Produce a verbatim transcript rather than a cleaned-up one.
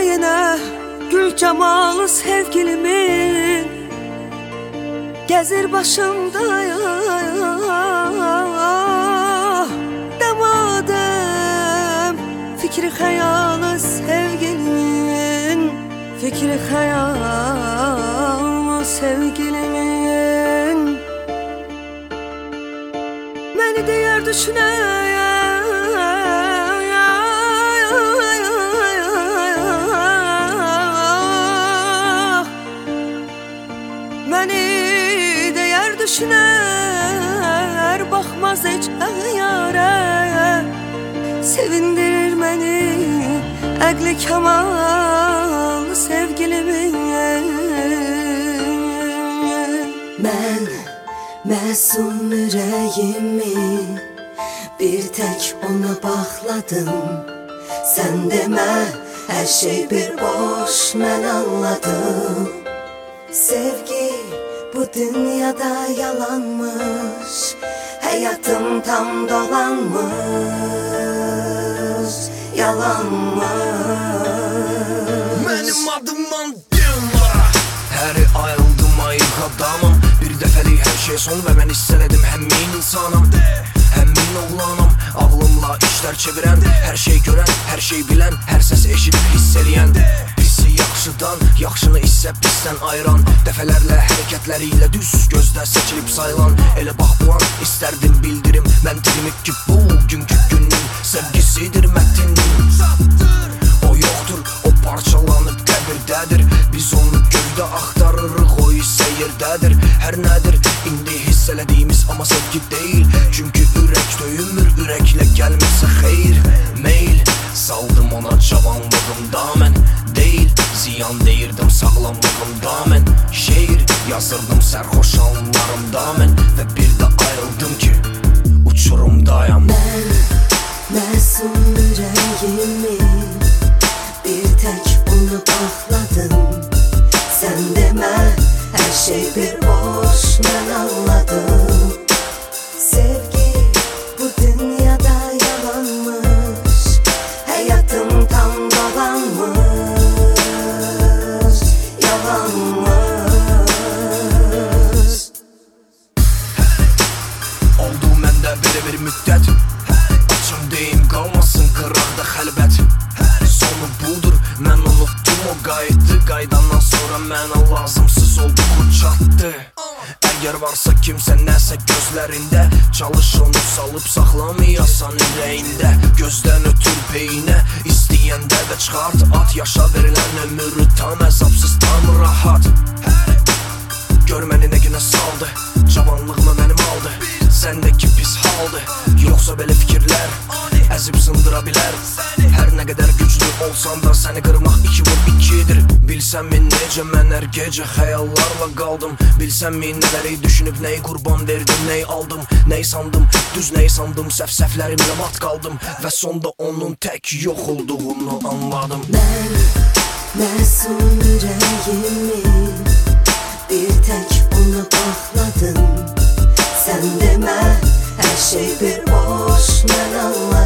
yine gül cemalı sevgilimin gezir başımda ya. Demadım fikri hayalı sevgilimin, fikri hayalı sevgilimin. Beni değer düşünen Məni değer düşünər, baxmaz heç yara. Sevindirir məni əqli kamal sevgilimin. Mən məsum ürəyimi bir tək ona bağladım. Sən demə, hər şey bir boş, mən anladım. Sevgi bu dünyada yalanmış, hayatım tam dolanmış, yalanmış. Benim adımdan din var. Her ayrıldım ayık adamım. Bir dəfəlik her şey son ve ben hisseledim həmin insanım, həmin oğlanım. Ağlımla işler çeviren, her şey gören, her şey bilen, her ses eşidip hisseleyen. Yaxşıdan, yaxşını isə pisdən ayıran, dəfələrlə hərəkətlərilə düz gözdə seçilib sayılan. Elə bax bu an istərdim bildirim məntiqimi ki bugünkü günün sevgisidir mətin. O yoxdur, o parçalanıb qəbirdədir. Biz onu göydə axtarırıq, o isə yerdədir. Hər nədir indi hiss elədiyimiz, amma sevgi deyil. Çünki ürək döyünmür, ürəklə gəlmirsə xeyir. Meyl saldım ona cavanlığımda mən deyil, ziyan deyirdim sağlamlığımda mən. Şeir yazırdım sərxoş anlarımda mən. Və bir də ayrıldım ki uçurumdayam. Mən məsum ürəyimi bir tək ona bağladım. Sən demə, hər şey bir boş, mən anladım. Sevgi bu dünyada yalanmış, hayatım tam dolanmış, yalanmış. Oldu məndə belə bir müddət, açım deyim qalmasın qıraqda xəlbət. Sonu budur, mən unuttum o qayıtdı. Qaydandan sonra mənə lazımsız oldu, o çatdı. Əgər varsa kimsə nəsə gözlərində, çalış onu salıb saxlamayasan ürəyində. Gözdən ötür beynə, istəyəndə də çıxart. At yaşa verilən ömrü tam əzabsız, tam rahat. Gör məni nə günə saldı, cavanlığımı mənim aldı. Səndəki pis haldı, yoxsa belə fikirlər əzib sındıra bilər. Hər nə qədər güclü olsan da səni qırmaq iki vur ikidir. Bilsənmi necə mən hər gecə xəyallarla qaldım. Bilsənmi nələri düşünüb nəyi qurban verdim, nəyi aldım, nəyi sandım, düz nəyi sandım. Səhv-səhvlərimlə mat qaldım və sonda onun tək yox olduğunu anladım. Mən məsum ürəyimi bir tək ona bağladım. Sən demə, hər şey bir boş, mən anladım.